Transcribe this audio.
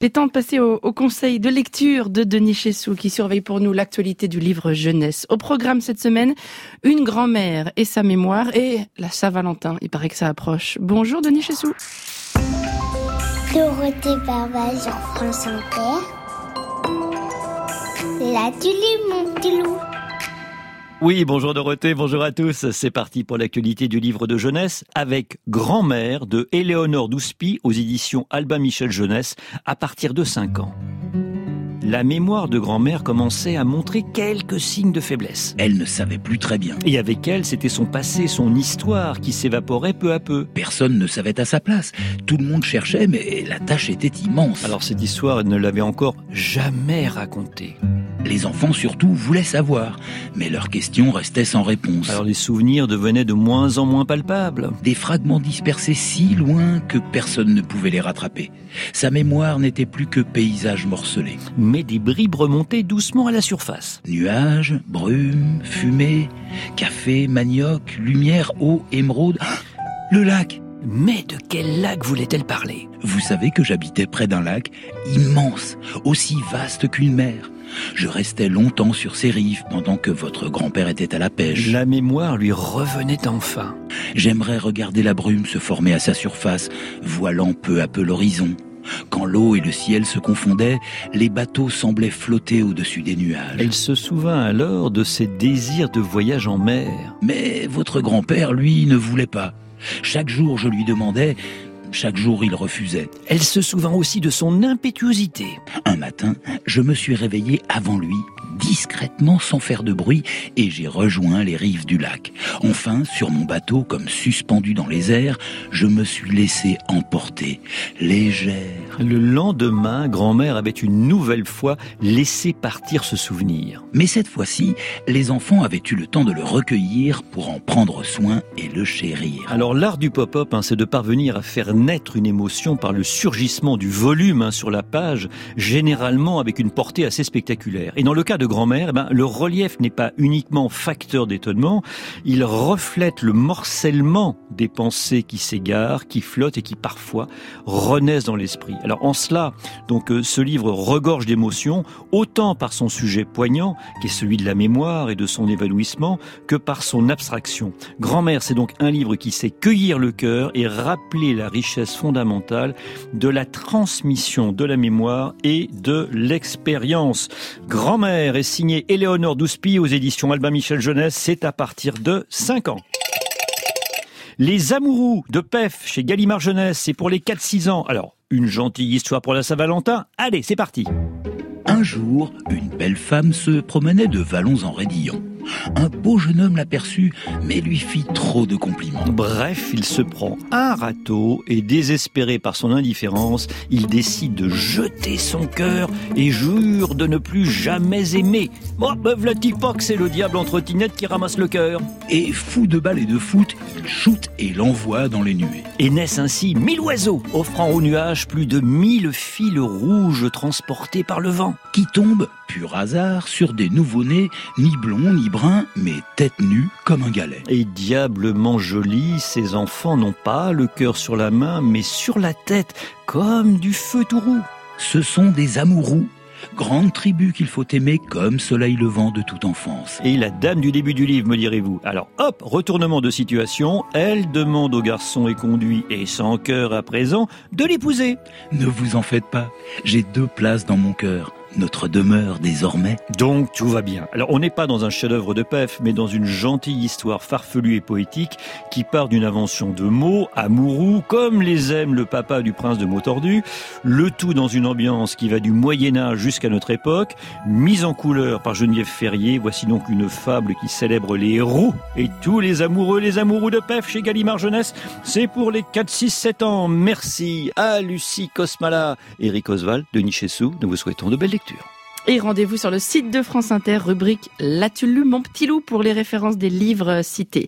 Il est temps de passer au conseil de lecture de Denis Chessou qui surveille pour nous l'actualité du livre jeunesse. Au programme cette semaine, une grand-mère et sa mémoire et la Saint-Valentin. Il paraît que ça approche. Bonjour Denis Chessou. Dorothée Barbage sur France Inter. Là tu lis mon petit loup. Oui, bonjour Dorothée, bonjour à tous. C'est parti pour l'actualité du livre de jeunesse avec Grand-mère de Éléonore Douspy aux éditions Albin Michel Jeunesse à partir de 5 ans. La mémoire de grand-mère commençait à montrer quelques signes de faiblesse. Elle ne savait plus très bien. Et avec elle, c'était son passé, son histoire qui s'évaporait peu à peu. Personne ne savait à sa place. Tout le monde cherchait, mais la tâche était immense. Alors cette histoire, elle ne l'avait encore jamais racontée. Les enfants surtout voulaient savoir, mais leurs questions restaient sans réponse. Alors les souvenirs devenaient de moins en moins palpables. Des fragments dispersés si loin que personne ne pouvait les rattraper. Sa mémoire n'était plus que paysage morcelé. Mais des bribes remontaient doucement à la surface. Nuages, brume, fumée, café, manioc, lumière, eau, émeraude. Le lac! Mais de quel lac voulait-elle parler? Vous savez que j'habitais près d'un lac immense, aussi vaste qu'une mer. Je restais longtemps sur ses rives pendant que votre grand-père était à la pêche. La mémoire lui revenait enfin. J'aimerais regarder la brume se former à sa surface, voilant peu à peu l'horizon. Quand l'eau et le ciel se confondaient, les bateaux semblaient flotter au-dessus des nuages. Elle se souvint alors de ses désirs de voyage en mer. Mais votre grand-père, lui, ne voulait pas. Chaque jour, je lui demandais... Chaque jour, il refusait. Elle se souvint aussi de son impétuosité. Un matin, je me suis réveillé avant lui, discrètement sans faire de bruit, et j'ai rejoint les rives du lac. Enfin, sur mon bateau, comme suspendu dans les airs, je me suis laissé emporter, légère. Le lendemain, grand-mère avait une nouvelle fois laissé partir ce souvenir. Mais cette fois-ci, les enfants avaient eu le temps de le recueillir pour en prendre soin et le chérir. Alors l'art du pop-up, c'est de parvenir à faire naître une émotion par le surgissement du volume sur la page, généralement avec une portée assez spectaculaire. Et dans le cas de grand-mère, le relief n'est pas uniquement facteur d'étonnement, il reflète le morcellement des pensées qui s'égarent, qui flottent et qui parfois renaissent dans l'esprit. Alors en cela, donc ce livre regorge d'émotions, autant par son sujet poignant, qui est celui de la mémoire et de son évanouissement, que par son abstraction. Grand-mère, c'est donc un livre qui sait cueillir le cœur et rappeler la richesse fondamentale de la transmission de la mémoire et de l'expérience. Grand-mère est signée Éléonore Douspy aux éditions Albin Michel Jeunesse, c'est à partir de 5 ans. Les Amourous de Pef chez Gallimard Jeunesse, c'est pour les 4-6 ans. Alors, une gentille histoire pour la Saint-Valentin. Allez, c'est parti. Un jour, une belle femme se promenait de Vallons en Raidillon. Un beau jeune homme l'aperçut, mais lui fit trop de compliments. Bref, il se prend un râteau et, désespéré par son indifférence, il décide de jeter son cœur et jure de ne plus jamais aimer. Bon, v'là-t-il pas que c'est le diable en trottinette qui ramasse le cœur? Et fou de balles et de foot, il shoot et l'envoie dans les nuées. Et naissent ainsi 1000 oiseaux, offrant aux nuages plus de 1000 fils rouges transportés par le vent. Qui tombent, pur hasard, sur des nouveau-nés, ni blonds ni bruns, mais tête nue comme un galet. Et diablement jolis, ces enfants n'ont pas le cœur sur la main, mais sur la tête, comme du feu tout roux. Ce sont des amourous, grande tribu qu'il faut aimer comme soleil levant de toute enfance. Et la dame du début du livre, me direz-vous. Alors hop, retournement de situation, elle demande au garçon éconduit et sans cœur à présent de l'épouser. Ne vous en faites pas, j'ai 2 places dans mon cœur. Notre demeure désormais. Donc tout va bien. Alors on n'est pas dans un chef-d'œuvre de Pef, mais dans une gentille histoire farfelue et poétique qui part d'une invention de mots, amoureux, comme les aime le papa du prince de Motordu, le tout dans une ambiance qui va du Moyen-Âge jusqu'à notre époque, mise en couleur par Geneviève Ferrier. Voici donc une fable qui célèbre les héros et tous les amoureux de Pef chez Gallimard Jeunesse. C'est pour les 4, 6, 7 ans. Merci à Lucie Kosmala, Eric Oswald, Denis Chessou. Nous vous souhaitons de belles lectures. Et rendez-vous sur le site de France Inter, rubrique L'as-tu lu mon petit loup pour les références des livres cités.